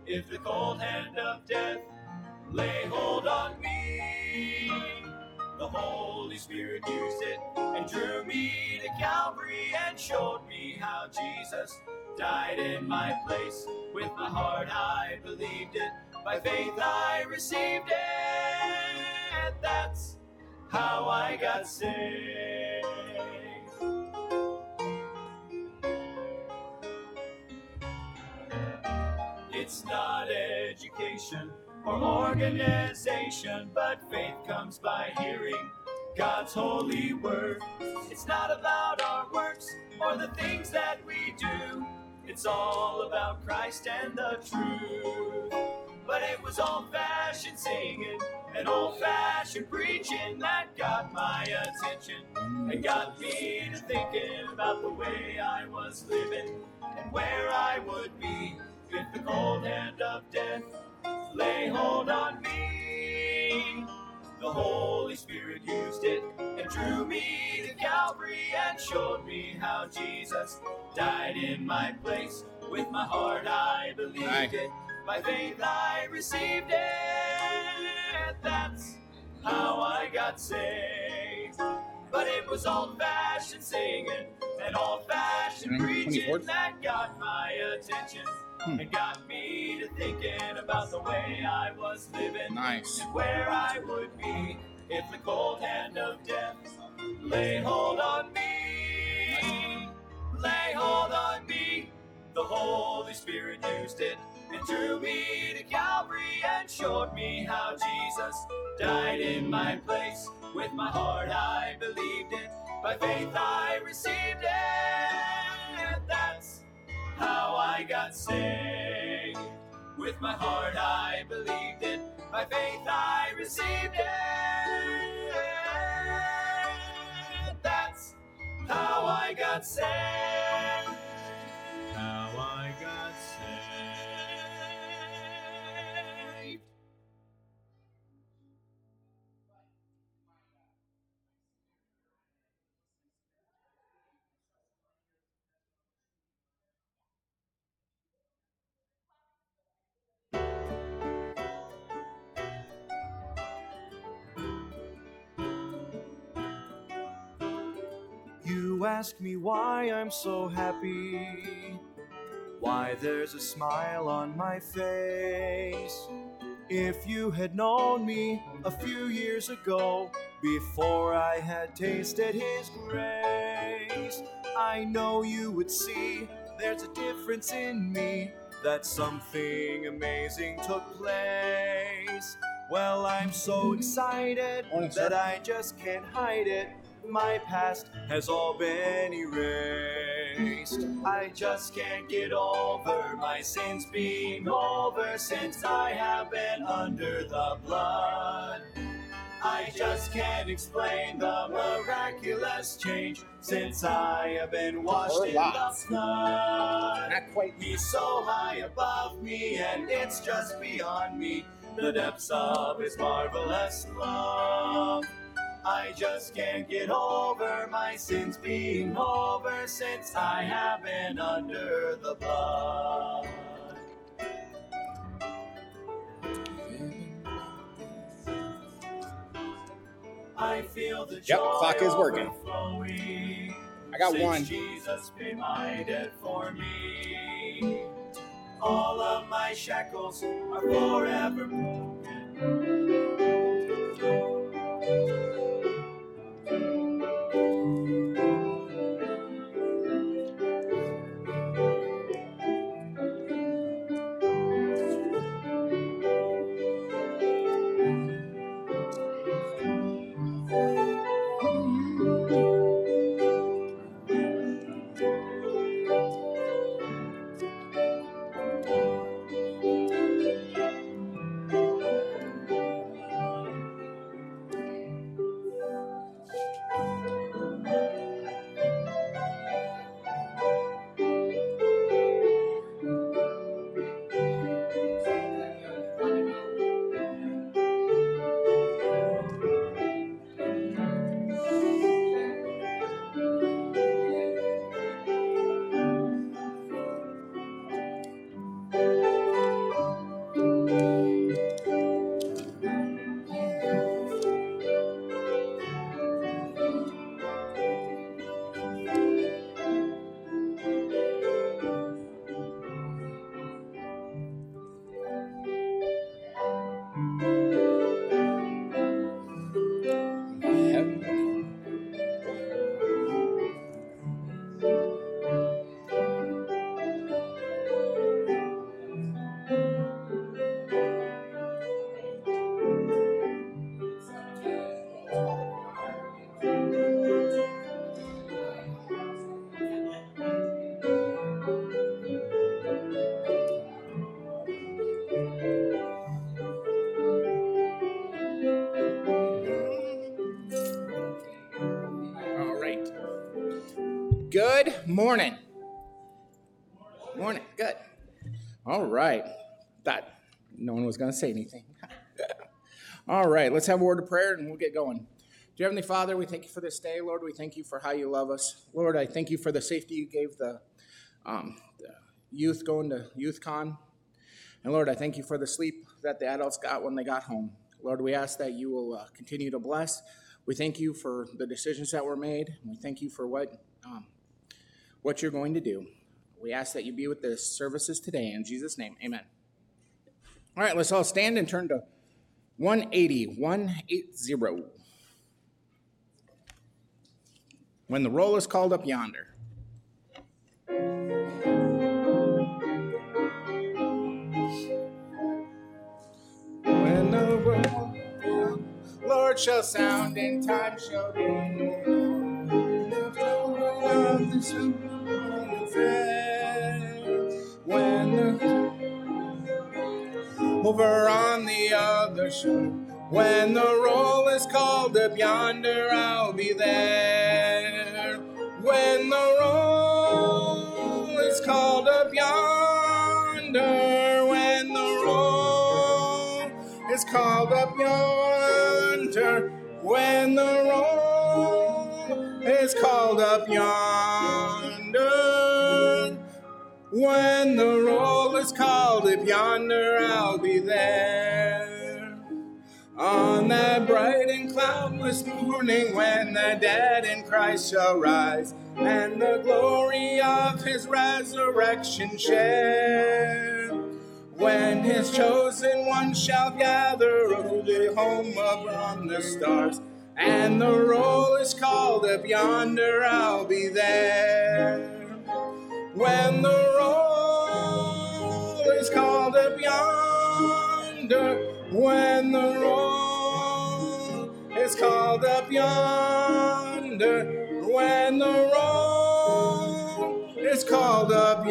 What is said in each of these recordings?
if the cold hand of death lay hold on me. The Holy Spirit used it and drew me to Calvary and showed me how Jesus died in my place. With my heart I believed it, by faith I received it. That's how I got saved. It's not education or organization, but faith comes by hearing God's holy word. It's not about our works or the things that we do. It's all about Christ and the truth. But it was old-fashioned singing and old-fashioned preaching that got my attention and got me to thinking about the way I was living and where I would be if the cold hand of death lay hold on me. The Holy Spirit used it and drew me to Calvary and showed me how Jesus died in my place. With my heart I believed it, by faith I received it. That's how I got saved. But it was old-fashioned singing and old-fashioned preaching that got my attention and got me to thinking about the way I was living and where I would be if the cold hand of death lay hold on me. Lay hold on me. The Holy Spirit used it and drew me to Calvary and showed me how Jesus died in my place. With my heart I believed it, by faith I received it. That's how I got saved. With my heart I believed it, by faith I received it. That's how I got saved. How I got saved. You ask me why I'm so happy, why there's a smile on my face. If you had known me a few years ago, before I had tasted His grace, I know you would see there's a difference in me, that something amazing took place. Well, I'm so excited that I just can't hide it. My past has all been erased. I just can't get over my sins being over since I have been under the blood. I just can't explain the miraculous change since I have been washed in the flood. Not quite. He's so high above me and it's just beyond me, the depths of His marvelous love. I just can't get over my sins being over since I have been under the blood. I feel the joy clock is working. overflowing. I got Since one. Jesus paid my debt for me. All of my shackles are forever broken. Good morning. Morning. Good. All right. Thought no one was going to say anything. All right. Let's have a word of prayer and we'll get going. Dear Heavenly Father, we thank you for this day. Lord, we thank you for how you love us. Lord, I thank you for the safety you gave the youth going to Youth Con. And Lord, I thank you for the sleep that the adults got when they got home. Lord, we ask that you will continue to bless. We thank you for the decisions that were made. We thank you for what you're going to do. We ask that you be with the services today. In Jesus' name, amen. All right, let's all stand and turn to 180. When the roll is called up yonder. When the roll, Lord, shall sound and time shall be. When over on the other shore, when the roll is called up yonder, I'll be there. When the roll is called up yonder, when the roll is called up yonder, when the roll is called up yonder, when the roll is called up yonder, I'll be there. On that bright and cloudless morning, when the dead in Christ shall rise, and the glory of his resurrection share, when his chosen ones shall gather early home upon the stars, and the roll is called up yonder, I'll be there. When the roll is called up yonder, when the roll is called up yonder, when the roll is called up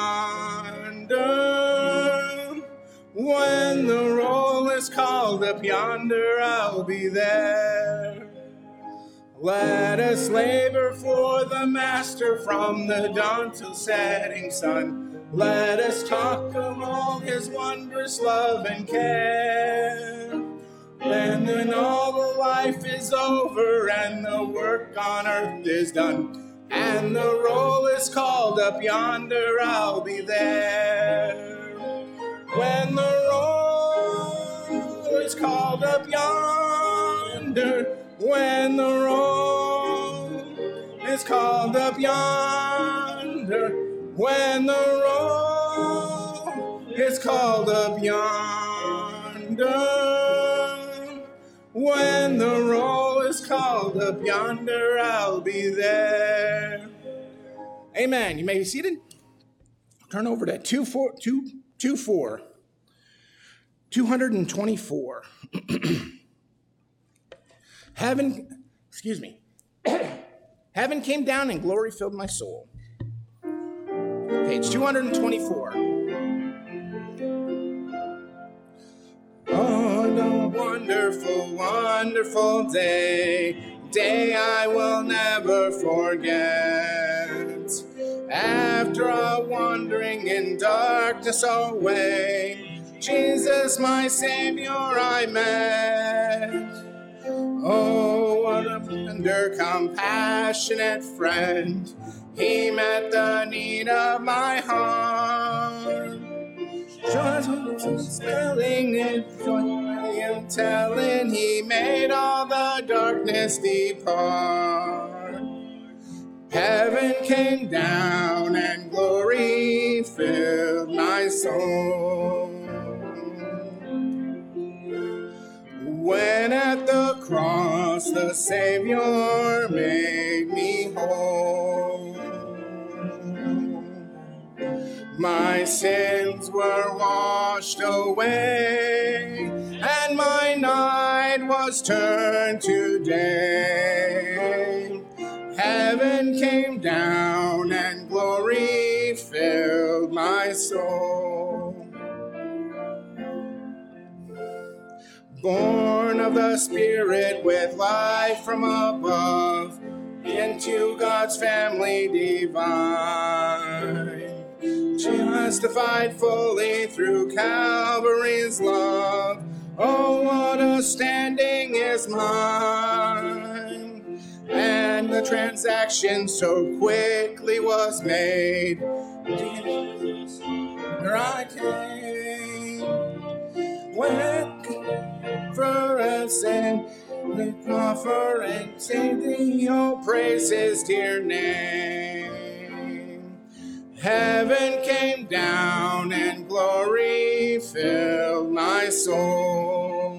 yonder, when the roll is called up yonder, I'll be there. Let us labor for the Master from the dawn till setting sun. Let us talk of all his wondrous love and care. And then all the life is over and the work on earth is done, and the roll is called up yonder, I'll be there. When the roll is called up yonder, when the roll is called up yonder, when the roll is called up yonder, when the roll is called up yonder, I'll be there. Amen. You may be seated. Turn over to 224. Heaven came down and glory filled my soul. Page 224. Oh, the wonderful, wonderful day I will never forget. After a wandering in darkness away, Jesus, my Savior, I met. Oh, what a tender, compassionate friend. He met the need of my heart. Just spilling it, joy and telling, he made all the darkness depart. Heaven came down and glory filled my soul. When at the cross the Savior made me whole, my sins were washed away, and my night was turned to day. Heaven came down and glory filled my soul. Born of the Spirit with life from above, into God's family divine. Justified fully through Calvary's love. Oh, what a standing is mine. And the transaction so quickly was made. Here I came, when for a sin, we offer and sing thee, oh, praise his dear name. Heaven came down and glory filled my soul.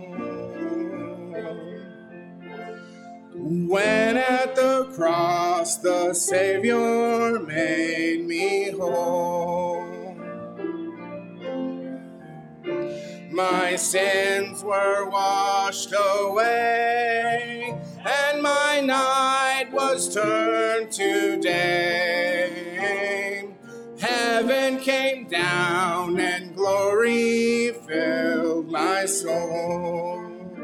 When at the cross the Savior made me whole. My sins were washed away, and my night was turned to day. Heaven came down and glory filled my soul.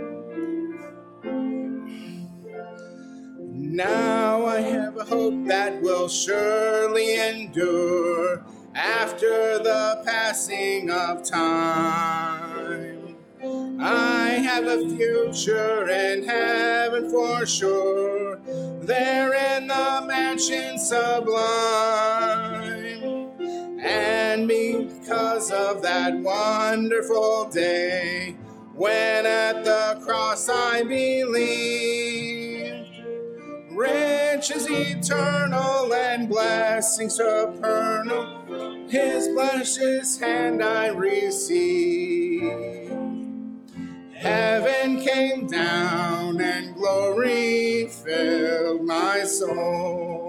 Now I have a hope that will surely endure after the passing of time. I have a future in heaven for sure, there in the mansion sublime. And because of that wonderful day, when at the cross I believed, riches eternal and blessings supernal, his precious hand I received. Heaven came down and glory filled my soul.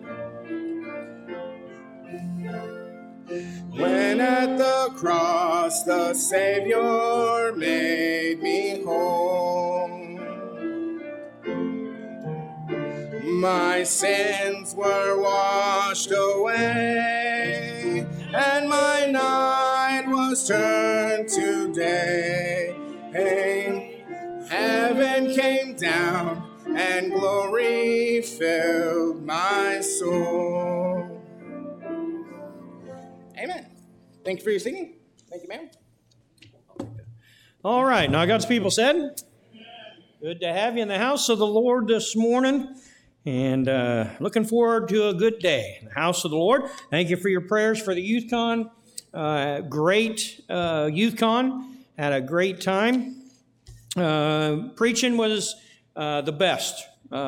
When at the cross the Savior made me whole. My sins were washed away, and my night was turned to day. Heaven came down, and glory filled my soul. Amen. Thank you for your singing. Thank you, ma'am. All right. Now, God's people said, good to have you in the house of the Lord this morning. And looking forward to a good day in the house of the Lord. Thank you for your prayers for the Youth Con. Great Youth Con. Had a great time. Preaching was the best.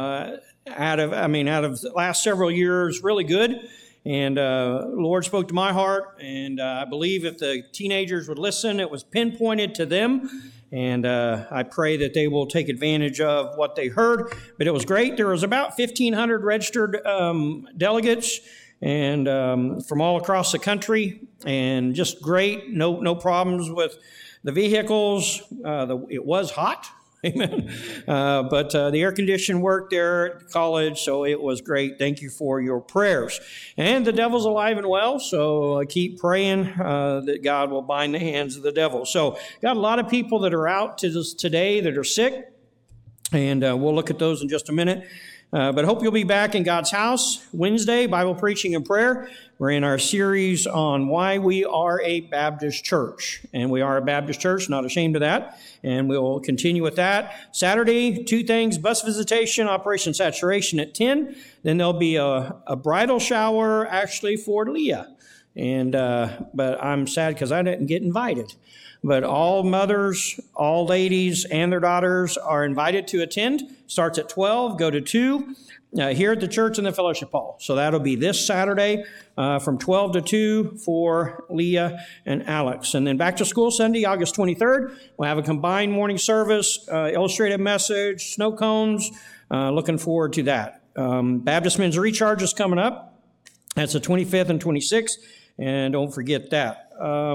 Out of the last several years, really good. And the Lord spoke to my heart. And I believe if the teenagers would listen, it was pinpointed to them. And I pray that they will take advantage of what they heard. But it was great. There was about 1,500 registered delegates and from all across the country. And just great. No problems with the vehicles. It was hot. Amen. But the air condition worked there at college, so it was great. Thank you for your prayers. And the devil's alive and well, so keep praying that God will bind the hands of the devil. So got a lot of people that are out today that are sick, and we'll look at those in just a minute. But hope you'll be back in God's house Wednesday, Bible preaching and prayer. We're in our series on why we are a Baptist church. And we are a Baptist church, not ashamed of that. And we'll continue with that. Saturday, 2 things, bus visitation, Operation Saturation at 10. Then there'll be a bridal shower actually for Leah. And but I'm sad because I didn't get invited. But all mothers, all ladies, and their daughters are invited to attend. Starts at 12, go to 2, here at the church in the fellowship hall. So that'll be this Saturday from 12 to 2 for Leah and Alex. And then back to school Sunday, August 23rd. We'll have a combined morning service, illustrated message, snow cones. Looking forward to that. Baptist Men's Recharge is coming up. That's the 25th and 26th. And don't forget that.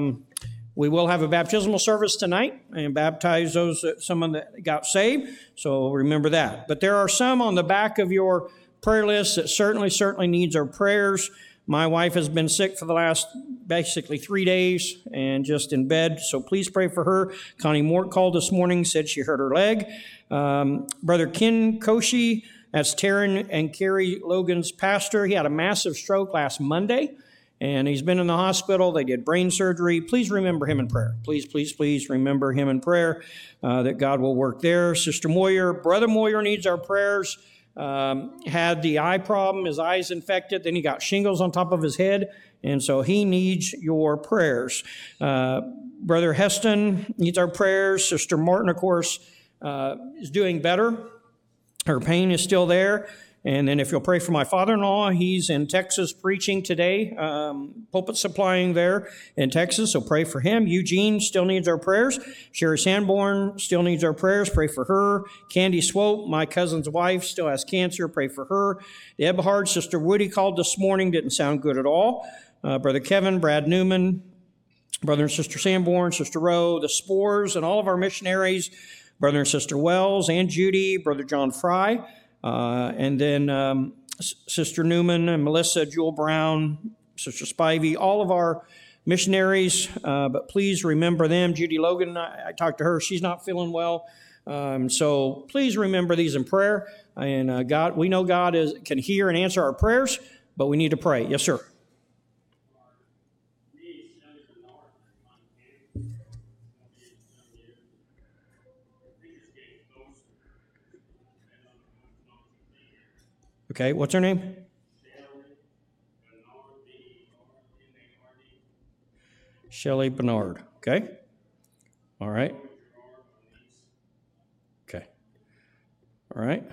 We will have a baptismal service tonight and baptize someone that got saved. So remember that. But there are some on the back of your prayer list that certainly needs our prayers. My wife has been sick for the last basically 3 days and just in bed. So please pray for her. Connie Mort called this morning, said she hurt her leg. Brother Ken Koshi That's Taryn and Carrie Logan's pastor. He had a massive stroke last Monday, and he's been in the hospital. They did brain surgery. Please remember him in prayer. Please, please, please remember him in prayer, that God will work there. Sister Moyer, Brother Moyer needs our prayers. Had the eye problem, his eyes infected, then he got shingles on top of his head, and so he needs your prayers. Brother Heston needs our prayers. Sister Martin, of course, is doing better. Her pain is still there. And then if you'll pray for my father-in-law, he's in Texas preaching today, pulpit supplying there in Texas, so pray for him. Eugene still needs our prayers. Sherry Sanborn still needs our prayers. Pray for her. Candy Swope, my cousin's wife, still has cancer. Pray for her. Ebhard, Sister Woody called this morning, didn't sound good at all. Brother Kevin, Brad Newman, Brother and Sister Sanborn, Sister Rowe, the Spores, and all of our missionaries, Brother and Sister Wells, and Judy, Brother John Fry, and then Sister Newman and Melissa, Jewel Brown, Sister Spivey, all of our missionaries, but please remember them. Judy Logan, I talked to her, she's not feeling well, so please remember these in prayer, and God, we know God can hear and answer our prayers, but we need to pray. Yes, sir. Okay, what's her name? Shelley Bernard. Okay. All right. Okay. All right.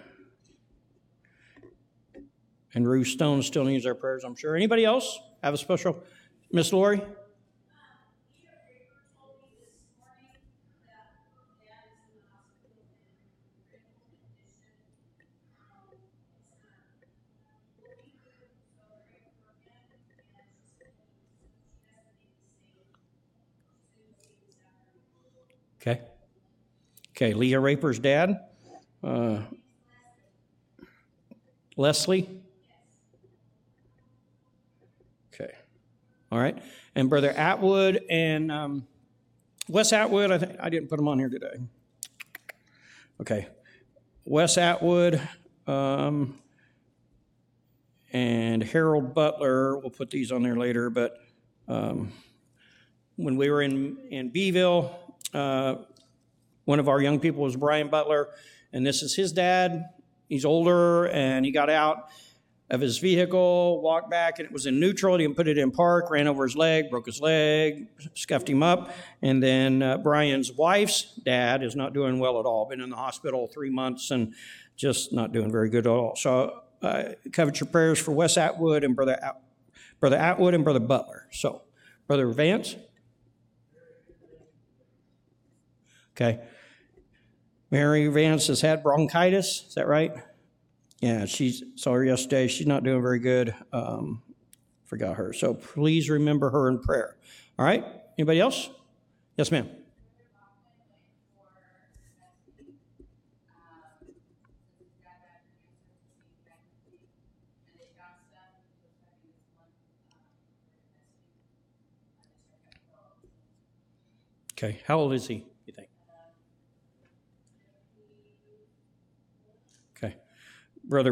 And Ruth Stone still needs our prayers, I'm sure. Anybody else have a special? Miss Lori? Okay. Okay, Leah Raper's dad. Leslie. Okay. All right. And Brother Atwood and Wes Atwood, I didn't put him on here today. Okay. Wes Atwood and Harold Butler, we'll put these on there later, but when we were in Beeville, one of our young people was Brian Butler, and this is his dad. He's older, and he got out of his vehicle, walked back, and it was in neutral. He didn't put it in park, ran over his leg, broke his leg, scuffed him up. And then Brian's wife's dad is not doing well at all. Been in the hospital 3 months and just not doing very good at all. So covet your prayers for Wes Atwood and Brother Atwood and Brother Butler. So, Brother Vance? Okay. Mary Vance has had bronchitis. Is that right? Yeah, saw her yesterday. She's not doing very good. Forgot her. So please remember her in prayer. All right? Anybody else? Yes, ma'am. Okay. How old is he, you think? Okay. Brother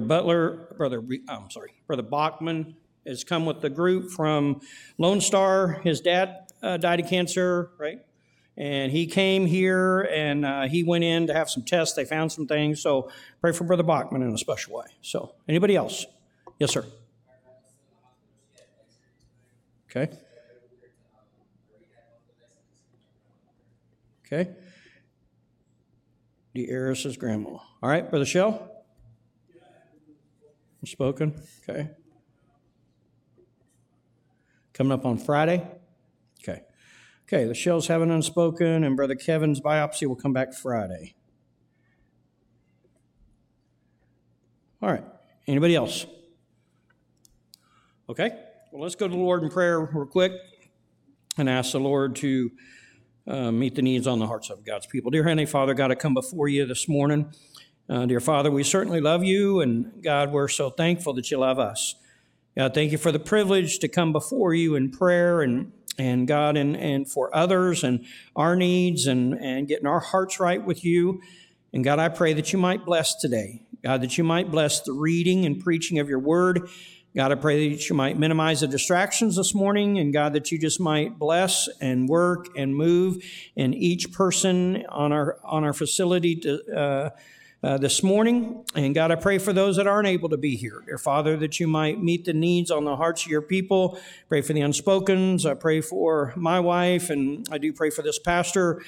Bachman has come with the group from Lone Star. His dad died of cancer, right? And he came here and he went in to have some tests. They found some things. So pray for Brother Bachman in a special way. So anybody else? Yes, sir. Okay. Okay. DeAris's grandma. All right, Brother Shell? Spoken. Okay. Coming up on Friday? Okay. Okay, the Shell's having unspoken, and Brother Kevin's biopsy will come back Friday. All right. Anybody else? Okay. Well, let's go to the Lord in prayer real quick and ask the Lord to meet the needs on the hearts of God's people. Dear Heavenly Father, God, I come before you this morning. Dear Father, we certainly love you, and God, we're so thankful that you love us. God, thank you for the privilege to come before you in prayer and God, and for others and our needs and getting our hearts right with you. And God, I pray that you might bless today. God, that you might bless the reading and preaching of your word. God, I pray that you might minimize the distractions this morning, and God, that you just might bless and work and move in each person on our facility this morning. And God, I pray for those that aren't able to be here. Dear Father, that you might meet the needs on the hearts of your people. Pray for the unspokens. I pray for my wife, and I do pray for this pastor,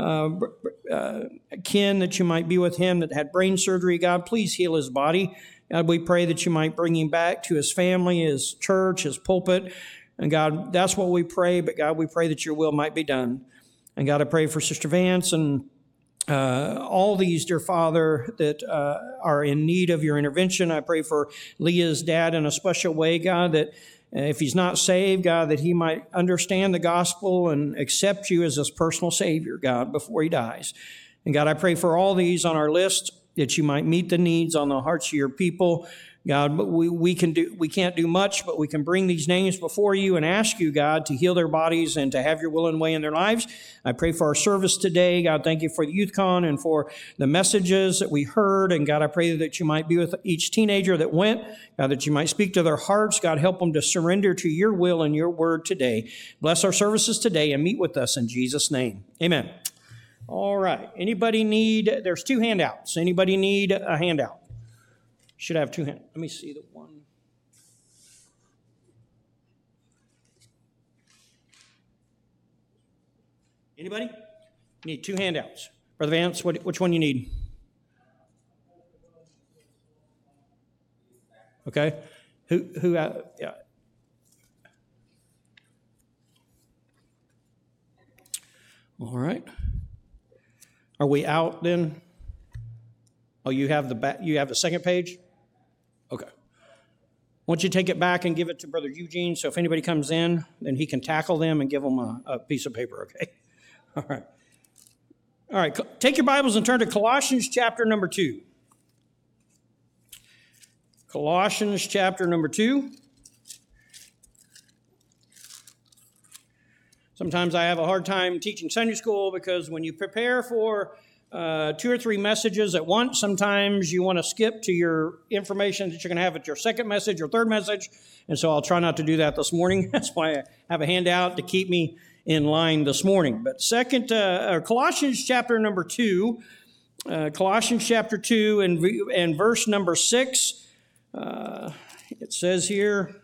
Ken, that you might be with him that had brain surgery. God, please heal his body. God, we pray that you might bring him back to his family, his church, his pulpit. And God, that's what we pray. But God, we pray that your will might be done. And God, I pray for Sister Vance and all these, dear Father, that are in need of your intervention. I pray for Leah's dad in a special way, God, that if he's not saved, God, that he might understand the gospel and accept you as his personal Savior, God, before he dies. And God, I pray for all these on our list, that you might meet the needs on the hearts of your people. God, but we can't do much, but we can bring these names before you and ask you, God, to heal their bodies and to have your will and way in their lives. I pray for our service today. God, thank you for the YouthCon and for the messages that we heard. And God, I pray that you might be with each teenager that went. God, that you might speak to their hearts. God, help them to surrender to your will and your word today. Bless our services today and meet with us in Jesus' name. Amen. All right. There's 2 handouts. Anybody need a handout? Should have 2 hands. Let me see the one. Anybody? Need 2 handouts. Brother Vance, which one you need? Okay. Who? Yeah. All right. Are we out then? Oh, you have the second page? Okay. Why don't you take it back and give it to Brother Eugene, so if anybody comes in, then he can tackle them and give them a piece of paper, okay? All right. All right, take your Bibles and turn to Colossians chapter number 2. Colossians chapter number 2. Sometimes I have a hard time teaching Sunday school because when you prepare for 2 or 3 messages at once, sometimes you want to skip to your information that you're going to have at your second message or third message, and so I'll try not to do that this morning. That's why I have a handout to keep me in line this morning. But Colossians chapter number 2, Colossians chapter 2 and verse number 6, it says here,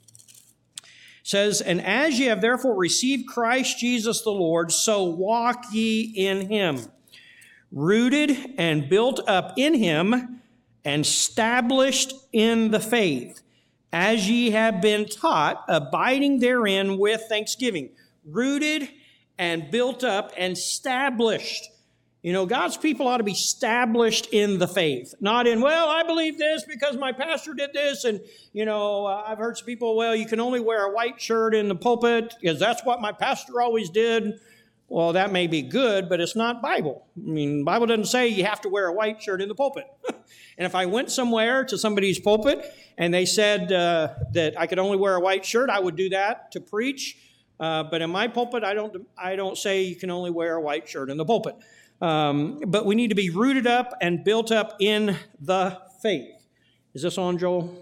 and as ye have therefore received Christ Jesus the Lord, so walk ye in him, rooted and built up in him, and established in the faith, as ye have been taught, abiding therein with thanksgiving. Rooted and built up and established. You know, God's people ought to be established in the faith, not in, well, I believe this because my pastor did this. And, I've heard some people, well, you can only wear a white shirt in the pulpit because that's what my pastor always did. Well, that may be good, but it's not Bible. I mean, the Bible doesn't say you have to wear a white shirt in the pulpit. And if I went somewhere to somebody's pulpit and they said that I could only wear a white shirt, I would do that to preach. But in my pulpit, I don't say you can only wear a white shirt in the pulpit. But we need to be rooted up and built up in the faith. Is this on, Joel?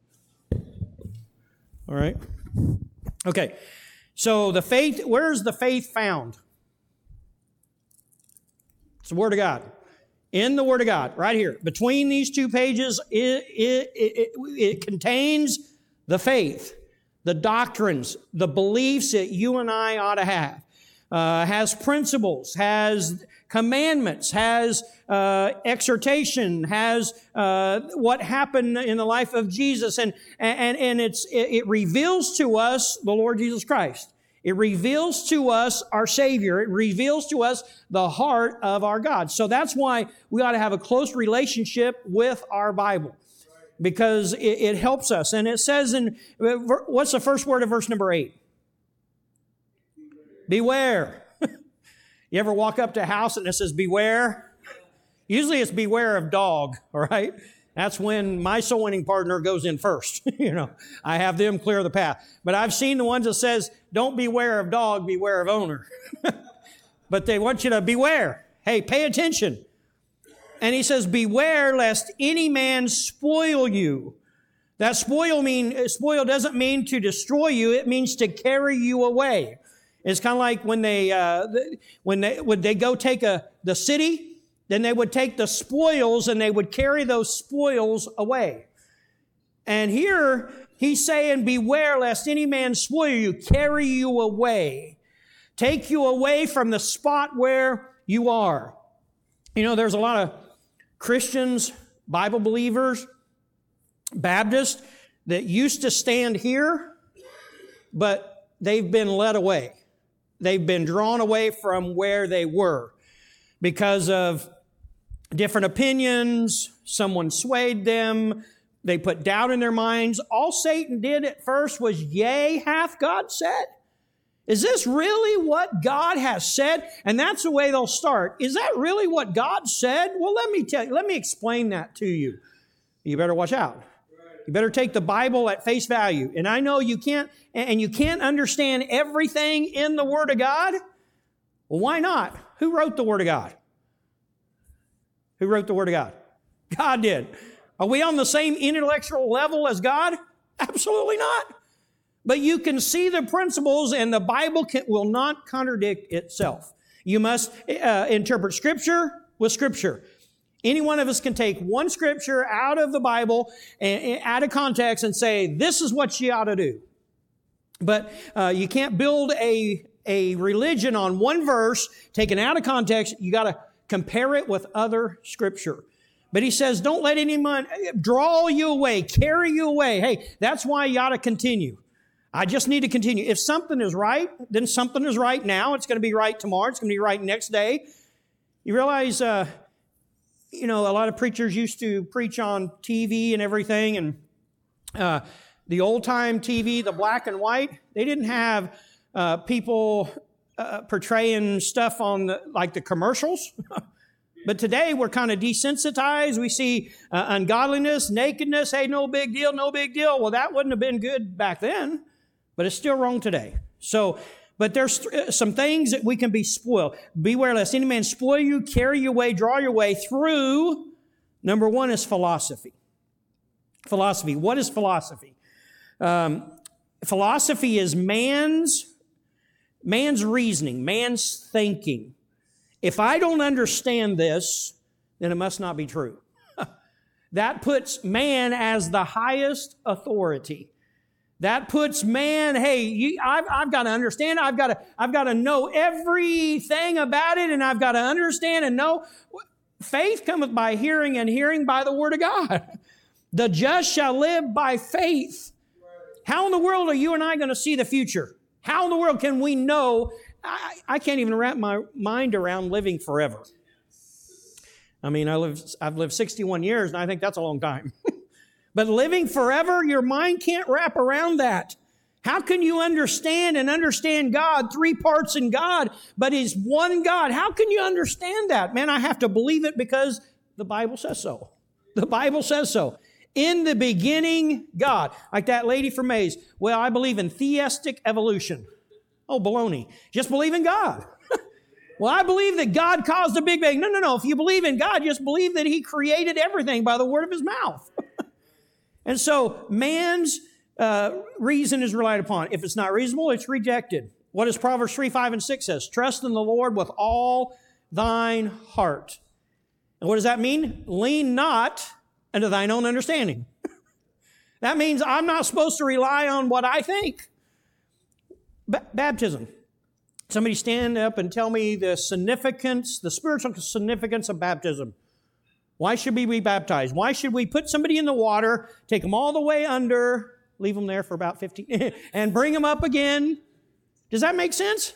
All right. Okay. So the faith, where's the faith found? It's the Word of God. In the Word of God, right here. Between these 2 pages, it contains the faith, the doctrines, the beliefs that you and I ought to have. Has principles, has commandments, has exhortation, has what happened in the life of Jesus, and it reveals to us the Lord Jesus Christ. It reveals to us our Savior. It reveals to us the heart of our God. So that's why we ought to have a close relationship with our Bible, because it helps us. And it says what's the first word of verse number 8? Beware. You ever walk up to a house and it says beware? Usually it's beware of dog, all right? That's when my soul winning partner goes in first. I have them clear the path. But I've seen the ones that says, don't beware of dog, beware of owner. But they want you to beware. Hey, pay attention. And he says, beware lest any man spoil you. That spoil doesn't mean to destroy you. It means to carry you away. It's kind of like when they go take the city, then they would take the spoils and they would carry those spoils away. And here he's saying, beware lest any man spoil you, carry you away, take you away from the spot where you are. You know, there's a lot of Christians, Bible believers, Baptists that used to stand here, but they've been led away. They've been drawn away from where they were because of different opinions. Someone swayed them. They put doubt in their minds. All Satan did at first was, yea, hath God said? Is this really what God has said? And that's the way they'll start. Is that really what God said? Well, let me explain that to you. You better watch out. You better take the Bible at face value. And I know you can't understand everything in the Word of God. Well, why not? Who wrote the Word of God? Who wrote the Word of God? God did. Are we on the same intellectual level as God? Absolutely not. But you can see the principles, and the Bible will not contradict itself. You must interpret Scripture with Scripture. Any one of us can take one Scripture out of the Bible and out of context and say, this is what you ought to do. But you can't build a religion on one verse taken out of context. You got to compare it with other Scripture. But he says, don't let anyone draw you away, carry you away. Hey, that's why you ought to continue. I just need to continue. If something is right, then something is right now. It's going to be right tomorrow. It's going to be right next day. You realize, a lot of preachers used to preach on TV and everything. And the old-time TV, the black and white, they didn't have people portraying stuff on the commercials. But today we're kind of desensitized. We see ungodliness, nakedness. Hey, no big deal, no big deal. Well, that wouldn't have been good back then, but it's still wrong today. So, but there's some things that we can be spoiled. Beware lest any man spoil you, carry you away, draw your way through. Number one is philosophy. Philosophy. What is philosophy? Philosophy is man's reasoning, man's thinking. If I don't understand this, then it must not be true. That puts man as the highest authority. That puts man, hey, I've got to understand. I've got to know everything about it, and I've got to understand and know. Faith cometh by hearing, and hearing by the Word of God. The just shall live by faith. How in the world are you and I going to see the future? How in the world can we know? I can't even wrap my mind around living forever. I mean, I've lived 61 years, and I think that's a long time. But living forever, your mind can't wrap around that. How can you understand God, three parts in God, but He's one God? How can you understand that? Man, I have to believe it because the Bible says so. The Bible says so. In the beginning, God. Like that lady from Mays. Well, I believe in theistic evolution. Oh, baloney. Just believe in God. Well, I believe that God caused the Big Bang. No. If you believe in God, just believe that He created everything by the word of His mouth. And so man's reason is relied upon. If it's not reasonable, it's rejected. What does Proverbs 3, 5, and 6 says? Trust in the Lord with all thine heart. And what does that mean? Lean not unto thine own understanding. That means I'm not supposed to rely on what I think. Baptism. Somebody stand up and tell me the spiritual significance of baptism. Why should we be baptized? Why should we put somebody in the water, take them all the way under, leave them there for about 15, and bring them up again? Does that make sense?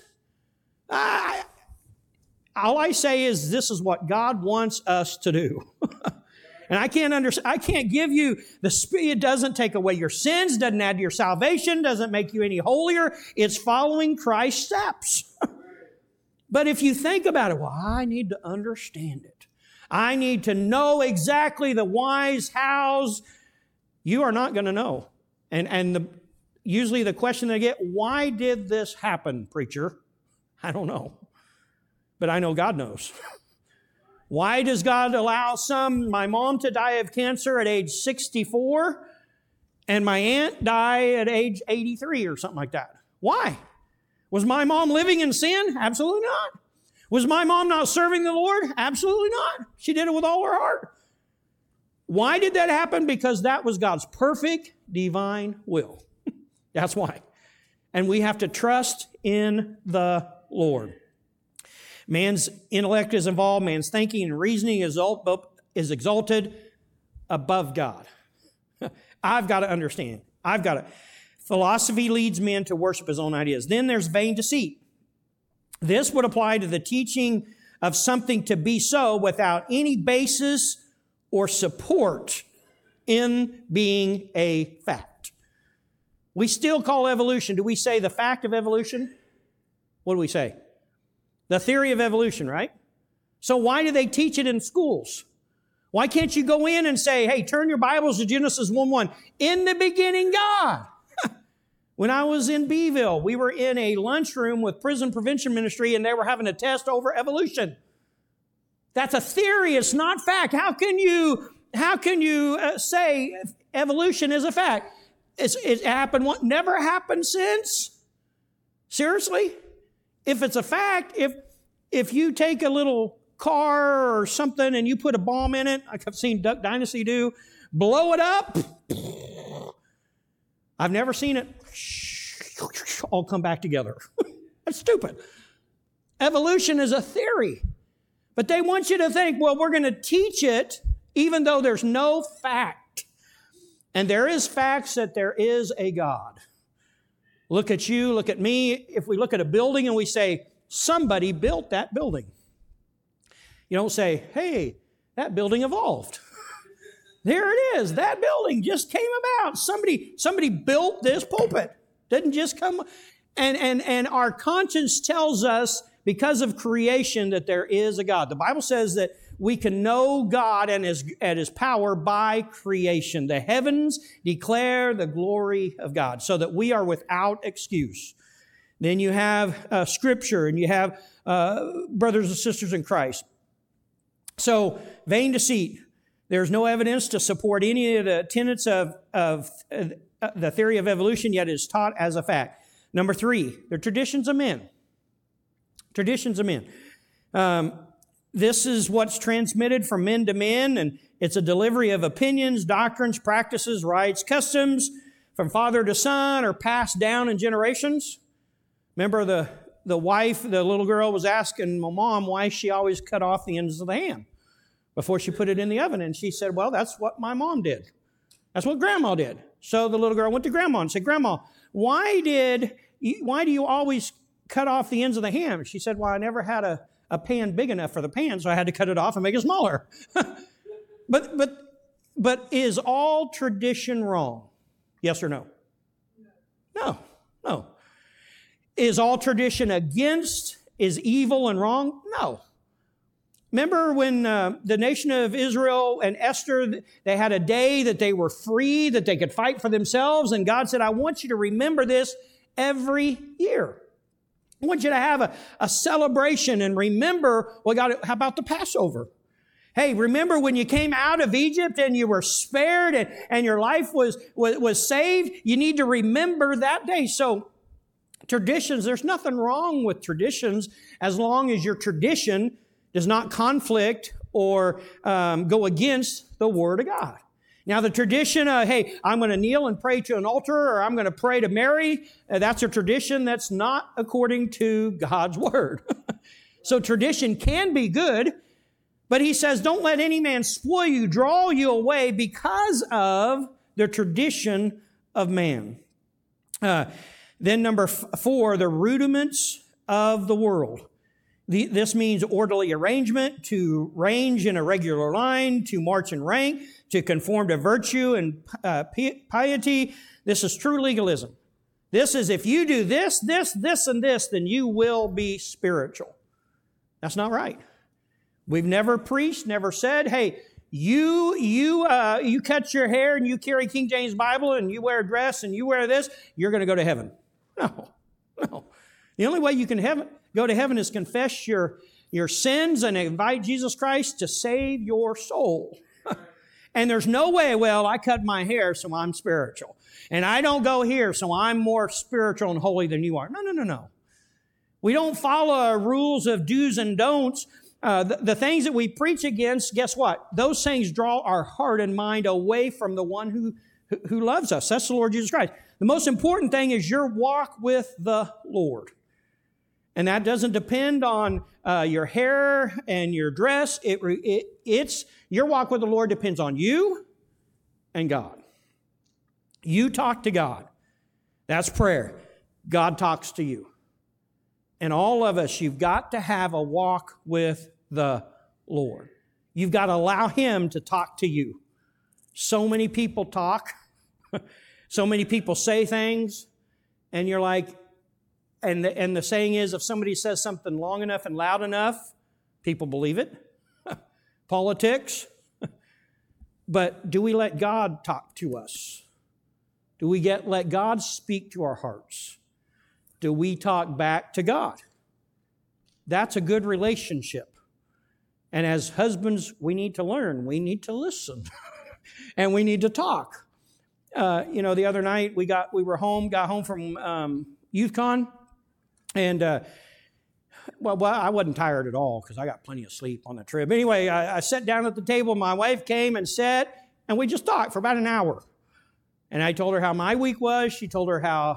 All I say is this is what God wants us to do. And I can't give you the Spirit. It doesn't take away your sins, doesn't add to your salvation, doesn't make you any holier. It's following Christ's steps. But if you think about it, well, I need to understand it. I need to know exactly the whys, hows. You are not going to know. And usually the question they get, why did this happen, preacher? I don't know. But I know God knows. Why does God allow my mom to die of cancer at age 64 and my aunt die at age 83 or something like that? Why? Was my mom living in sin? Absolutely not. Was my mom not serving the Lord? Absolutely not. She did it with all her heart. Why did that happen? Because that was God's perfect divine will. That's why. And we have to trust in the Lord. Man's intellect is involved. Man's thinking and reasoning is exalted above God. I've got to understand. Philosophy leads men to worship his own ideas. Then there's vain deceit. This would apply to the teaching of something to be so without any basis or support in being a fact. We still call evolution. Do we say the fact of evolution? What do we say? The theory of evolution, right? So why do they teach it in schools? Why can't you go in and say, hey, turn your Bibles to Genesis 1:1. In the beginning, God. When I was in Beeville, we were in a lunchroom with Prison Prevention Ministry, and they were having a test over evolution. That's a theory. It's not fact. How can you say evolution is a fact? It happened. Never happened since. Seriously? If it's a fact, if you take a little car or something and you put a bomb in it, like I've seen Duck Dynasty do, blow it up, I've never seen it all come back together. That's stupid. Evolution is a theory. But they want you to think, well, we're going to teach it even though there's no fact. And there is facts that there is a God. Look at you, look at me. If we look at a building and we say, somebody built that building. You don't say, hey, that building evolved. There it is. That building just came about. Somebody built this pulpit. Didn't just come. And our conscience tells us, because of creation, that there is a God. The Bible says that we can know God and His power by creation. The heavens declare the glory of God, so that we are without excuse. Then you have Scripture, and you have brothers and sisters in Christ. So, vain deceit. There's no evidence to support any of the tenets of the theory of evolution, yet it is taught as a fact. Number 3, the traditions of men. Traditions of men. This is what's transmitted from men to men, and it's a delivery of opinions, doctrines, practices, rites, customs from father to son, or passed down in generations. Remember the wife, the little girl was asking my mom why she always cut off the ends of the ham before she put it in the oven. And she said, well, that's what my mom did. That's what Grandma did. So the little girl went to Grandma and said, Grandma, why do you always cut off the ends of the ham? She said, well, I never had a pan big enough for the pan, so I had to cut it off and make it smaller. But is all tradition wrong? Yes or no? No. Is all tradition is evil and wrong? No. Remember when the nation of Israel and Esther, they had a day that they were free, that they could fight for themselves, and God said, I want you to remember this every year. I want you to have a celebration and remember, well, God, how about the Passover? Hey, remember when you came out of Egypt and you were spared and your life was saved? You need to remember that day. So traditions, there's nothing wrong with traditions as long as your tradition does not conflict or go against the Word of God. Now, the tradition of, hey, I'm going to kneel and pray to an altar, or I'm going to pray to Mary, that's a tradition that's not according to God's Word. So tradition can be good, but He says, don't let any man spoil you, draw you away because of the tradition of man. Then number 4, the rudiments of the world. This means orderly arrangement, to range in a regular line, to march in rank, to conform to virtue and piety. This is true legalism. This is if you do this, and this, then you will be spiritual. That's not right. We've never preached, never said, hey, you cut your hair and you carry King James Bible and you wear a dress and you wear this, you're going to go to heaven. No. The only way you can go to heaven is confess your your sins and invite Jesus Christ to save your soul. And there's no way, well, I cut my hair so I'm spiritual. And I don't go here so I'm more spiritual and holy than you are. No. We don't follow rules of do's and don'ts. The things that we preach against, guess what? Those things draw our heart and mind away from the one who loves us. That's the Lord Jesus Christ. The most important thing is your walk with the Lord. And that doesn't depend on your hair and your dress. It's your walk with the Lord depends on you and God. You talk to God. That's prayer. God talks to you. And all of us, you've got to have a walk with the Lord. You've got to allow Him to talk to you. So many people talk. So many people say things. And you're like, and the saying is, if somebody says something long enough and loud enough, people believe it. Politics. But do we let God talk to us? Do we let God speak to our hearts? Do we talk back to God? That's a good relationship. And as husbands, we need to learn. We need to listen. And we need to talk. The other night got home from YouthCon. And, I wasn't tired at all because I got plenty of sleep on the trip. Anyway, I sat down at the table. My wife came and sat, and we just talked for about an hour. And I told her how my week was. She told me how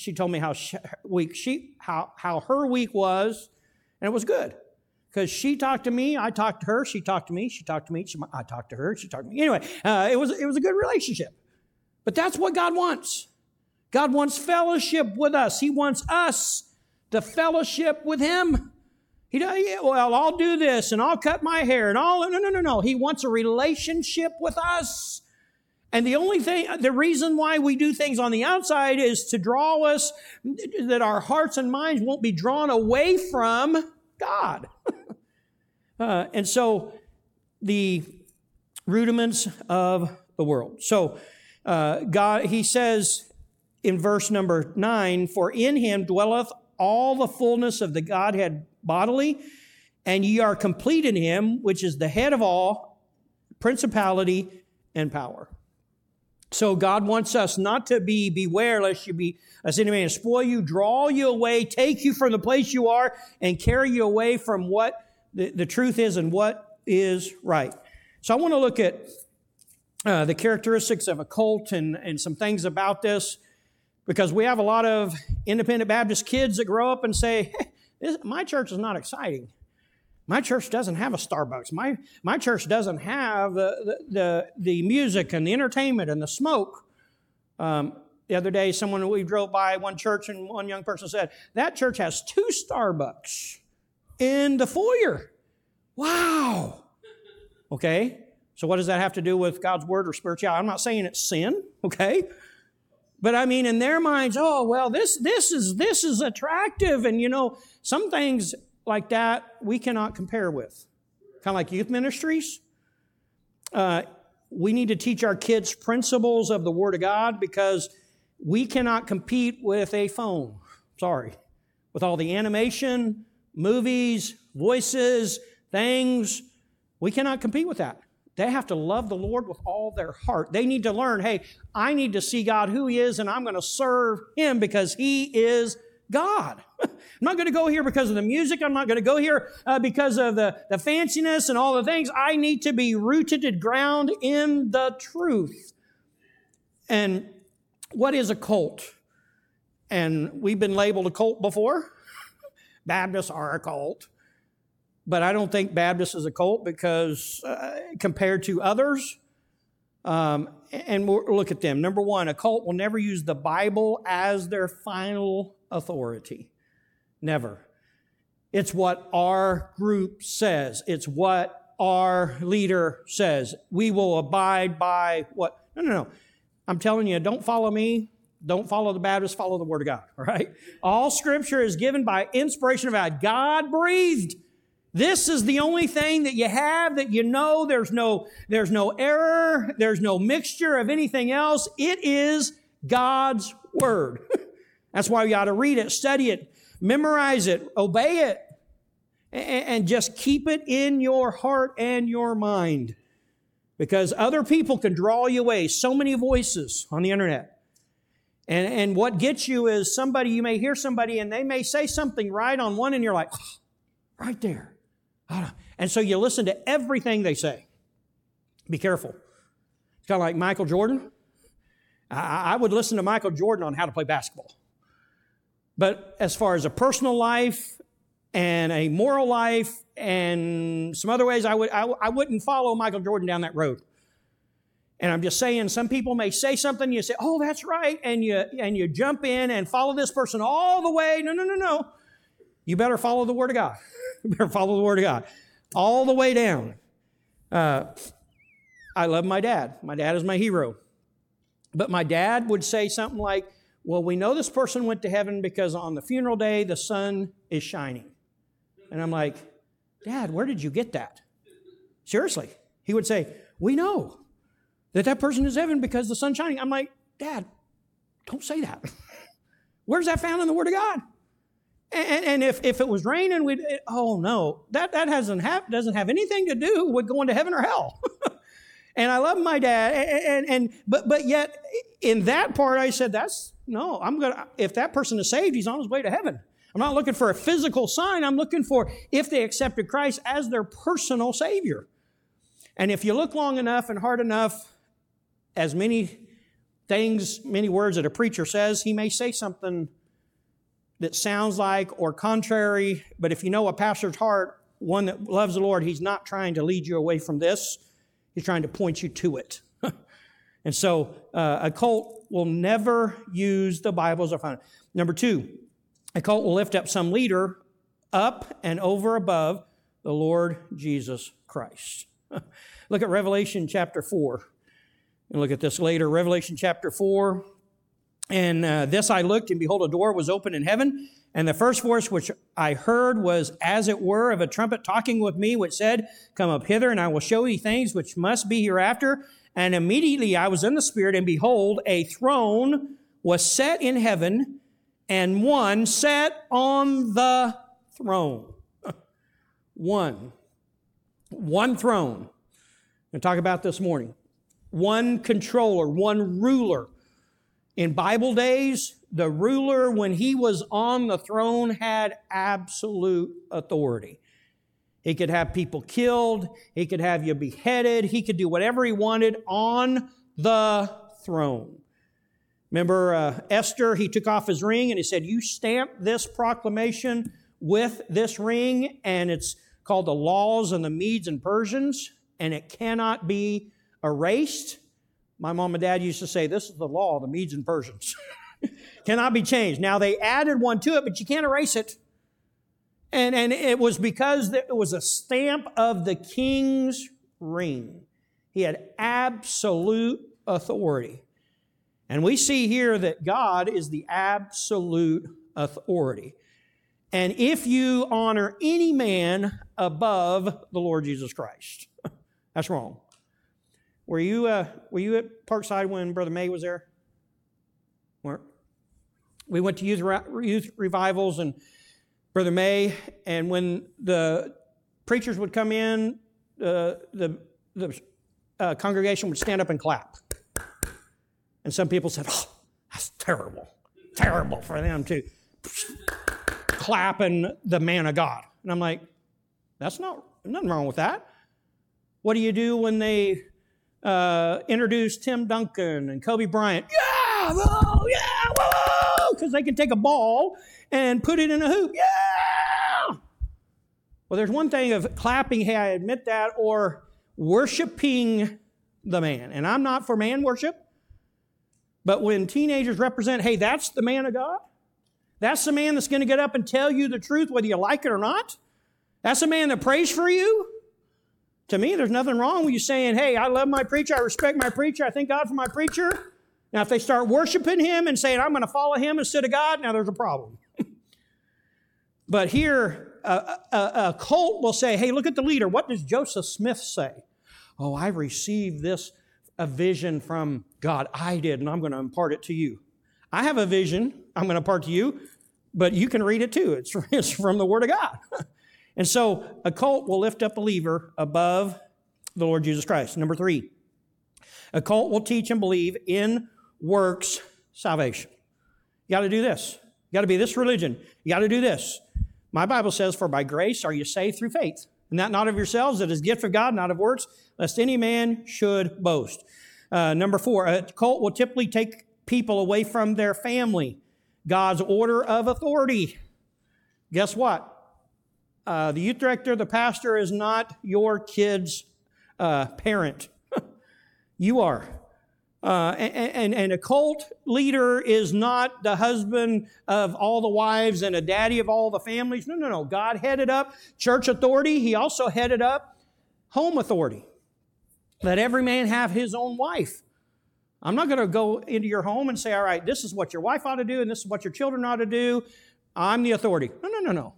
her week was, and it was good because she talked to me, I talked to her, she talked to me, she talked to me, I talked to her, she talked to me. Anyway, it was a good relationship. But that's what God wants. God wants fellowship with us. He wants us to fellowship with Him. I'll do this and I'll cut my hair and all. No. He wants a relationship with us. And the reason why we do things on the outside is to draw us, that our hearts and minds won't be drawn away from God. And so the rudiments of the world. So God, He says in verse number 9, for in Him dwelleth all the fullness of the Godhead bodily, and ye are complete in Him, which is the head of all principality and power. So God wants us not to beware lest any man spoil you, draw you away, take you from the place you are, and carry you away from what the truth is and what is right. So I want to look at the characteristics of a cult and some things about this, because we have a lot of independent Baptist kids that grow up and say, hey, my church is not exciting. My church doesn't have a Starbucks. My church doesn't have the music and the entertainment and the smoke. The other day, we drove by one church and one young person said, that church has 2 Starbucks in the foyer. Wow. Okay, so what does that have to do with God's Word or spirituality? I'm not saying it's sin, okay? But I mean, in their minds, this is attractive. And some things like that we cannot compare with. Kind of like youth ministries. We need to teach our kids principles of the Word of God because we cannot compete with a phone. Sorry. With all the animation, movies, voices, things, we cannot compete with that. They have to love the Lord with all their heart. They need to learn, hey, I need to see God who He is, and I'm going to serve Him because He is God. I'm not going to go here because of the music. I'm not going to go here because of the fanciness and all the things. I need to be rooted and grounded in the truth. And what is a cult? And we've been labeled a cult before. Baptists are a cult. But I don't think Baptist is a cult because compared to others, and we'll look at them. Number one, a cult will never use the Bible as their final authority. Never. It's what our group says. It's what our leader says. We will abide by what? No. I'm telling you, don't follow me. Don't follow the Baptists. Follow the Word of God. All right? All Scripture is given by inspiration of God. God breathed. This is the only thing that you have that you know there's no error, there's no mixture of anything else. It is God's Word. That's why you ought to read it, study it, memorize it, obey it. And just keep it in your heart and your mind. Because other people can draw you away. So many voices on the internet. And what gets you is somebody, you may hear somebody and they may say something right on one and you're like, oh, right there. And so you listen to everything they say. Be careful. It's kind of like Michael Jordan. I would listen to Michael Jordan on how to play basketball. But as far as a personal life and a moral life and some other ways, I wouldn't follow Michael Jordan down that road. And I'm just saying, some people may say something, you say, oh, that's right, and you jump in and follow this person all the way. No. You better follow the Word of God. You better follow the Word of God all the way down. I love my dad. My dad is my hero. But my dad would say something like, well, we know this person went to heaven because on the funeral day, the sun is shining. And I'm like, Dad, where did you get that? Seriously. He would say, we know that person is heaven because the sun's shining. I'm like, Dad, don't say that. Where's that found in the Word of God? And if it was raining, oh no, that doesn't have anything to do with going to heaven or hell. And I love my dad, but yet in that part I said, if that person is saved, he's on his way to heaven. I'm not looking for a physical sign. I'm looking for if they accepted Christ as their personal Savior. And if you look long enough and hard enough, as many words that a preacher says, he may say something that sounds like or contrary, but if you know a pastor's heart, one that loves the Lord, he's not trying to lead you away from this. He's trying to point you to it. And so a cult will never use the Bible as a foundation. Number 2, a cult will lift up some leader up and over above the Lord Jesus Christ. Look at Revelation chapter 4. And look at this later. Revelation chapter 4. And this I looked, and behold, a door was opened in heaven. And the first voice which I heard was as it were of a trumpet talking with me, which said, come up hither, and I will show you things which must be hereafter. And immediately I was in the Spirit, and behold, a throne was set in heaven, and one sat on the throne. One throne. We'll talk about this morning. One controller, one ruler. In Bible days, the ruler, when he was on the throne, had absolute authority. He could have people killed. He could have you beheaded. He could do whatever he wanted on the throne. Remember Esther, he took off his ring and he said, you stamp this proclamation with this ring, and it's called the Laws of the Medes and Persians, and it cannot be erased. My mom and dad used to say, this is the law of the Medes and Persians. Cannot be changed. Now, they added one to it, but you can't erase it. And it was because it was a stamp of the king's ring. He had absolute authority. And we see here that God is the absolute authority. And if you honor any man above the Lord Jesus Christ, that's wrong. Were you at Parkside when Brother May was there? We went to youth revivals, and Brother May, and when the preachers would come in, the congregation would stand up and clap. And some people said, oh, that's terrible. Terrible for them to clapping the man of God. And I'm like, there's nothing wrong with that. What do you do when they introduce Tim Duncan and Kobe Bryant? Yeah! Whoa! Yeah! Whoa! Because they can take a ball and put it in a hoop. Yeah! Well, there's one thing of clapping, hey, I admit that, or worshiping the man. And I'm not for man worship. But when teenagers represent, hey, that's the man of God. That's the man that's going to get up and tell you the truth whether you like it or not. That's the man that prays for you. To me, there's nothing wrong with you saying, hey, I love my preacher, I respect my preacher, I thank God for my preacher. Now, if they start worshiping him and saying, I'm going to follow him instead of God, now there's a problem. But here, a cult will say, hey, look at the leader. What does Joseph Smith say? Oh, I received a vision from God. I did, and I'm going to impart it to you. I have a vision I'm going to impart to you, but you can read it too. It's from the Word of God. And so a cult will lift up a believer above the Lord Jesus Christ. Number 3, a cult will teach and believe in works salvation. You got to do this. You got to be this religion. You got to do this. My Bible says, for by grace are you saved through faith. And that not of yourselves, that is gift of God, not of works, lest any man should boast. Number 4, a cult will typically take people away from their family, God's order of authority. Guess what? The youth director, the pastor is not your kid's parent. You are. And a cult leader is not the husband of all the wives and a daddy of all the families. No. God headed up church authority. He also headed up home authority. Let every man have his own wife. I'm not going to go into your home and say, all right, this is what your wife ought to do and this is what your children ought to do. I'm the authority. No.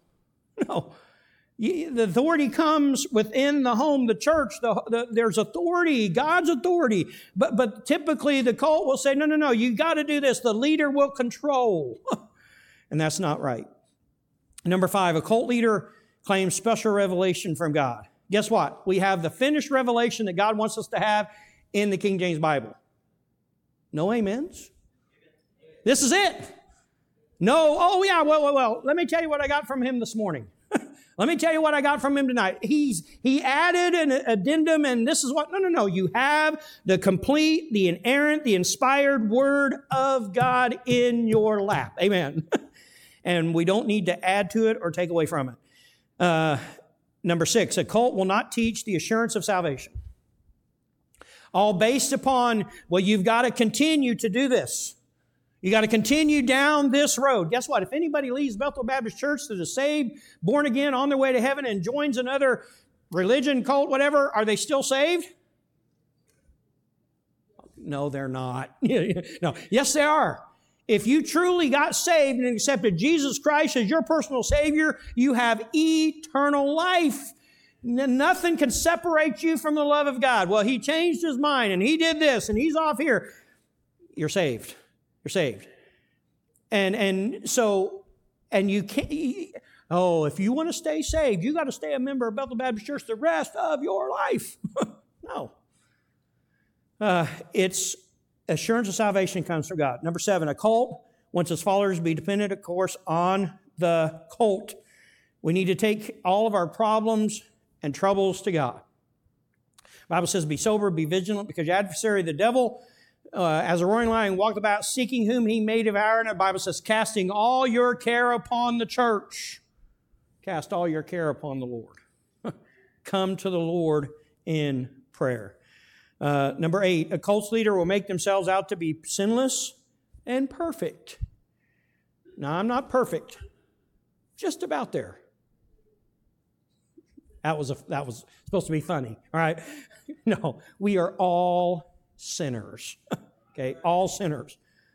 The authority comes within the home, the church. There's authority, God's authority. But typically the cult will say, no, you got to do this. The leader will control. And that's not right. Number 5, a cult leader claims special revelation from God. Guess what? We have the finished revelation that God wants us to have in the King James Bible. No amens. This is it. No, oh yeah, well, let me tell you what I got from him this morning. Let me tell you what I got from him tonight. He added an addendum, and this is what, no. You have the complete, the inerrant, the inspired Word of God in your lap. Amen. And we don't need to add to it or take away from it. Number 6, a cult will not teach the assurance of salvation. All based upon, well, you've got to continue to do this. You got to continue down this road. Guess what? If anybody leaves Bethel Baptist Church that is saved, born again, on their way to heaven, and joins another religion, cult, whatever, are they still saved? No, they're not. No. Yes, they are. If you truly got saved and accepted Jesus Christ as your personal Savior, you have eternal life. Nothing can separate you from the love of God. Well, he changed his mind, and he did this, and he's off here. You're saved. You're saved. And you can't, if you want to stay saved, you got to stay a member of Bethel Baptist Church the rest of your life. No. It's assurance of salvation comes from God. Number 7, a cult wants its followers to be dependent, of course, on the cult. We need to take all of our problems and troubles to God. The Bible says, be sober, be vigilant, because your adversary, the devil, as a roaring lion, walked about seeking whom he may devour. And the Bible says, casting all your care upon the church. Cast all your care upon the Lord. Come to the Lord in prayer. Number 8, a cult's leader will make themselves out to be sinless and perfect. Now, I'm not perfect. Just about there. That was supposed to be funny. All right. No, we are all sinners. Okay, all sinners.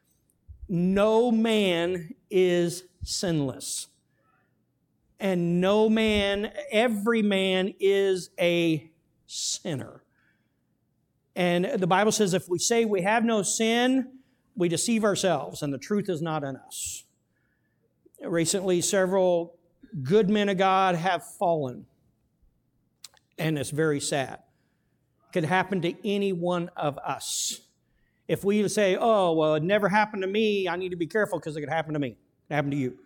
No man is sinless. And every man is a sinner. And the Bible says if we say we have no sin, we deceive ourselves, and the truth is not in us. Recently, several good men of God have fallen, and it's very sad. Could happen to any one of us. If we say, oh, well, it never happened to me, I need to be careful because it could happen to me. It could happen to you.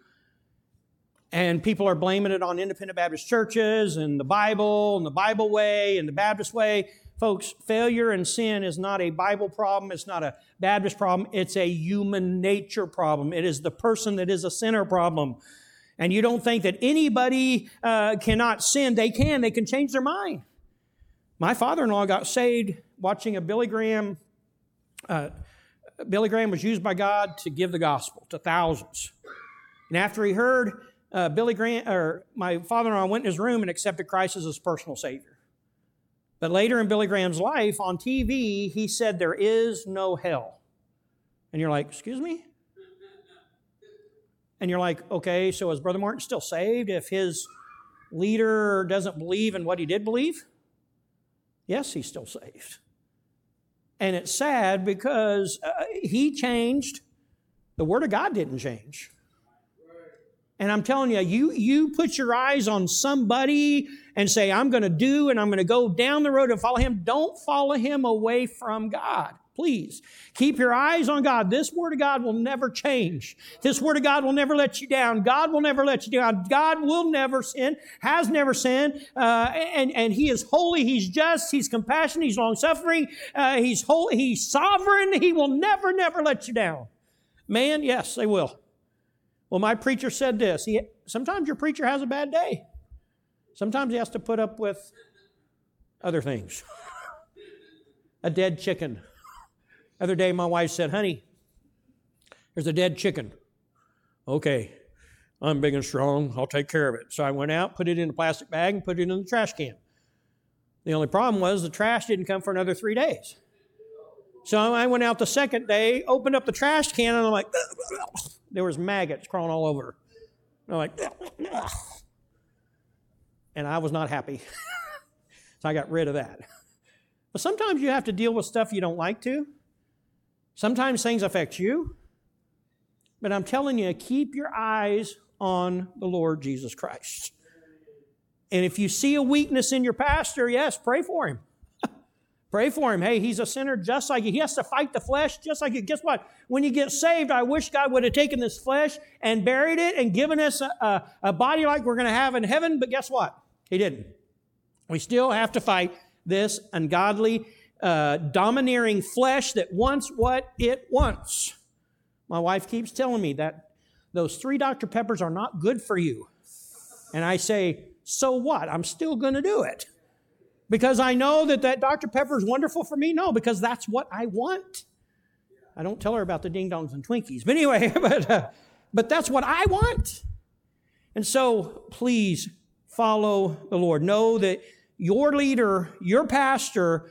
And people are blaming it on independent Baptist churches and the Bible way and the Baptist way. Folks, failure and sin is not a Bible problem. It's not a Baptist problem. It's a human nature problem. It is the person that is a sinner problem. And you don't think that anybody cannot sin. They can. They can change their mind. My father-in-law got saved watching a Billy Graham. Billy Graham was used by God to give the gospel to thousands. And after he heard my father-in-law went in his room and accepted Christ as his personal Savior. But later in Billy Graham's life, on TV, he said there is no hell. And you're like, excuse me? And you're like, okay, so is Brother Martin still saved if his leader doesn't believe in what he did believe? Yes, he's still saved. And it's sad because he changed. The Word of God didn't change. And I'm telling you, you put your eyes on somebody and say, I'm going to do and I'm going to go down the road and follow him. Don't follow him away from God. Please keep your eyes on God. This Word of God will never change. This Word of God will never let you down. God will never let you down. God will never sin, has never sinned, and He is holy. He's just. He's compassionate. He's long-suffering. He's holy. He's sovereign. He will never, never let you down. Man, yes, they will. Well, my preacher said this. Sometimes your preacher has a bad day. Sometimes he has to put up with other things. A dead chicken. Other day, my wife said, honey, there's a dead chicken. Okay, I'm big and strong. I'll take care of it. So I went out, put it in a plastic bag, and put it in the trash can. The only problem was the trash didn't come for another 3 days. So I went out the second day, opened up the trash can, and I'm like, there was maggots crawling all over. And I'm like, and I was not happy. So I got rid of that. But sometimes you have to deal with stuff you don't like to. Sometimes things affect you. But I'm telling you, keep your eyes on the Lord Jesus Christ. And if you see a weakness in your pastor, yes, pray for him. Pray for him. Hey, he's a sinner just like you. He has to fight the flesh just like you. Guess what? When you get saved, I wish God would have taken this flesh and buried it and given us a body like we're going to have in heaven. But guess what? He didn't. We still have to fight this ungodly, domineering flesh that wants what it wants. My wife keeps telling me that those 3 Dr. Peppers are not good for you. And I say, so what? I'm still going to do it. Because I know that Dr. Pepper is wonderful for me? No, because that's what I want. I don't tell her about the ding-dongs and Twinkies. But anyway, but that's what I want. And so please follow the Lord. Know that your leader, your pastor,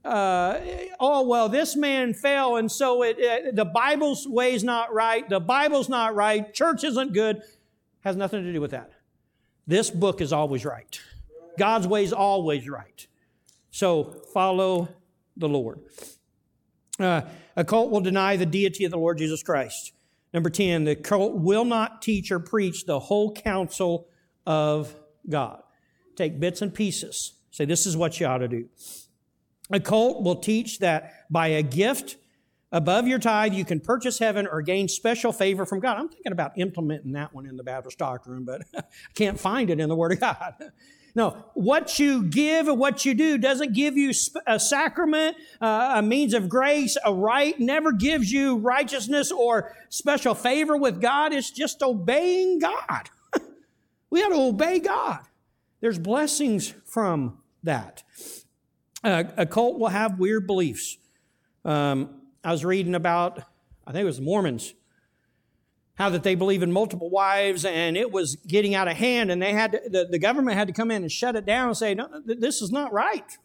this man fell, and so the Bible's way is not right. The Bible's not right. Church isn't good. Has nothing to do with that. This book is always right. God's way is always right. So follow the Lord. A cult will deny the deity of the Lord Jesus Christ. Number 10, the cult will not teach or preach the whole counsel of God. Take bits and pieces. Say, this is what you ought to do. A cult will teach that by a gift above your tithe, you can purchase heaven or gain special favor from God. I'm thinking about implementing that one in the Baptist doctrine, but I can't find it in the Word of God. No, what you give and what you do doesn't give you a sacrament, a means of grace, a right, never gives you righteousness or special favor with God. It's just obeying God. We have to obey God. There's blessings from that. A cult will have weird beliefs. I was reading about, I think it was the Mormons, how that they believe in multiple wives, and it was getting out of hand, and they had the government had to come in and shut it down and say, no, this is not right.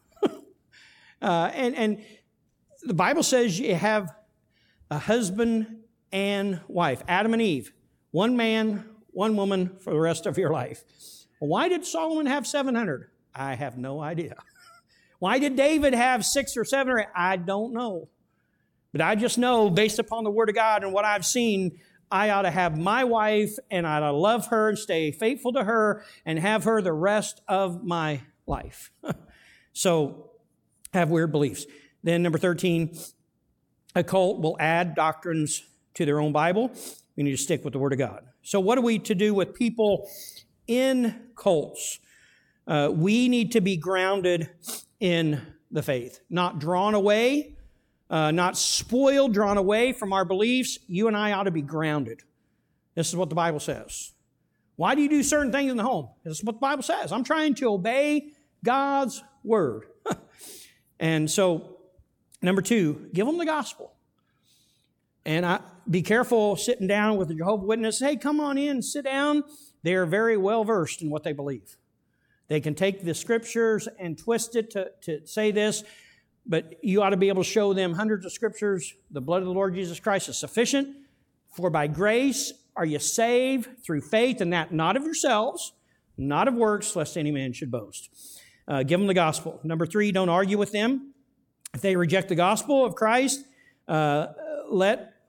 And the Bible says you have a husband and wife, Adam and Eve, one man, one woman for the rest of your life. Well, why did Solomon have 700? I have no idea. Why did David have 6 or 7 or 8? I don't know. But I just know, based upon the Word of God and what I've seen, I ought to have my wife, and I ought to love her and stay faithful to her and have her the rest of my life. So, have weird beliefs. Then number 13, a cult will add doctrines to their own Bible. We need to stick with the Word of God. So what are we to do with people in cults? We need to be grounded in the faith, not drawn away, not spoiled, drawn away from our beliefs. You and I ought to be grounded. This is what the Bible says. Why do you do certain things in the home? This is what the Bible says. I'm trying to obey God's Word. And so, number 2, give them the gospel. And be careful sitting down with a Jehovah's Witness. Hey, come on in, sit down. They are very well versed in what they believe. They can take the scriptures and twist it to say this, but you ought to be able to show them hundreds of scriptures. The blood of the Lord Jesus Christ is sufficient. For by grace are you saved through faith, and that not of yourselves, not of works, lest any man should boast. Give them the gospel. Number 3, don't argue with them. If they reject the gospel of Christ, let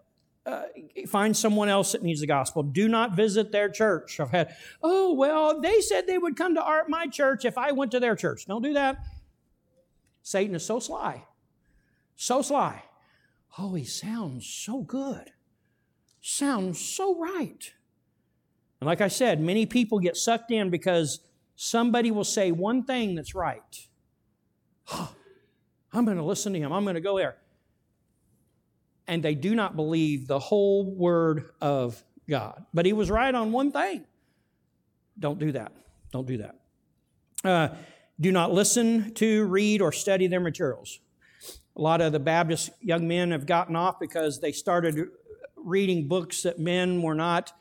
find someone else that needs the gospel. Do not visit their church. I've had, oh, well, they said they would come to my church if I went to their church. Don't do that. Satan is so sly. So sly. Oh, he sounds so good. Sounds so right. And like I said, many people get sucked in because somebody will say one thing that's right. Oh, I'm going to listen to him. I'm going to go there. And they do not believe the whole Word of God. But he was right on one thing. Don't do that. Don't do that. Do not listen to, read, or study their materials. A lot of the Baptist young men have gotten off because they started reading books that men were not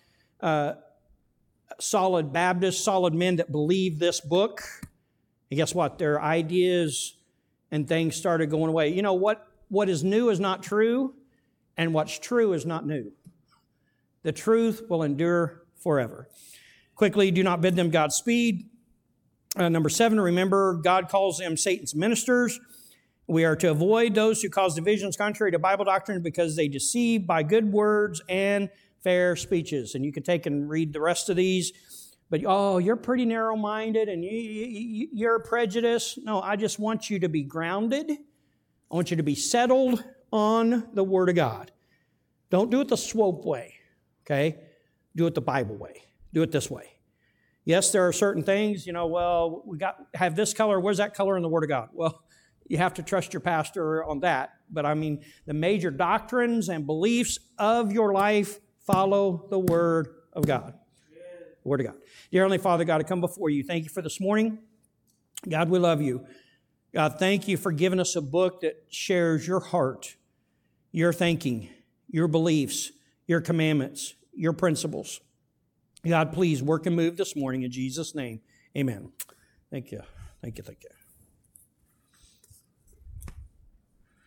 solid Baptists, solid men that believed this book. And guess what? Their ideas and things started going away. You know what is new is not true, and what's true is not new. The truth will endure forever. Quickly, do not bid them Godspeed. Number 7, remember, God calls them Satan's ministers. We are to avoid those who cause divisions contrary to Bible doctrine because they deceive by good words and fair speeches. And you can take and read the rest of these. But, oh, you're pretty narrow-minded and you're prejudiced. No, I just want you to be grounded. I want you to be settled on the Word of God. Don't do it the Swope way, okay? Do it the Bible way. Do it this way. Yes, there are certain things, well, have this color. Where's that color in the Word of God? Well, you have to trust your pastor on that. But I mean, the major doctrines and beliefs of your life follow the Word of God. The Word of God. Dear Heavenly Father, God, I come before you. Thank you for this morning. God, we love you. God, thank you for giving us a book that shares your heart, your thinking, your beliefs, your commandments, your principles. God, please work and move this morning in Jesus' name. Amen. Thank you. Thank you. Thank you.